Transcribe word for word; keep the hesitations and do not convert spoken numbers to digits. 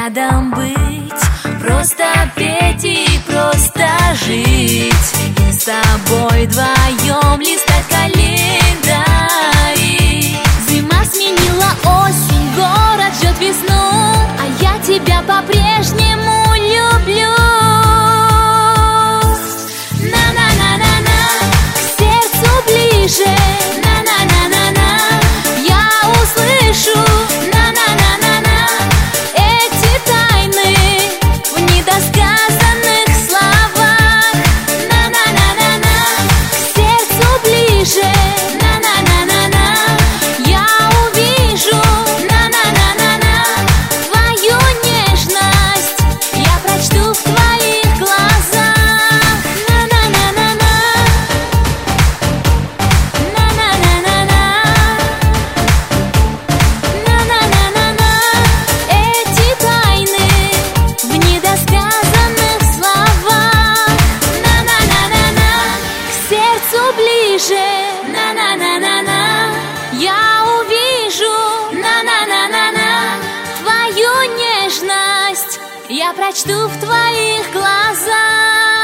рядом быть, просто петь и просто жить, и с тобой вдвоем листать календарь. Зима сменила осень, город ждет весну, а я тебя по-прежнему люблю. На-на-на-на-на, к сердцу ближе. На-на-на-на-на, я услышу. На-на-на-на-на, эти тайны в недосказанных словах. На-на-на-на-на, к сердцу ближе. На-на-на-на-на, я увижу. На-на-на-на-на, твою нежность я прочту в твоих глазах. На-на-на-на-на, на-на-на-на-на, на-на-на-на-на, эти тайны в недосказанных словах. На-на-на-на-на, к сердцу ближе. На-на-на-на-на, я увижу. На-на-на-на-на, твою нежность я прочту в твоих глазах.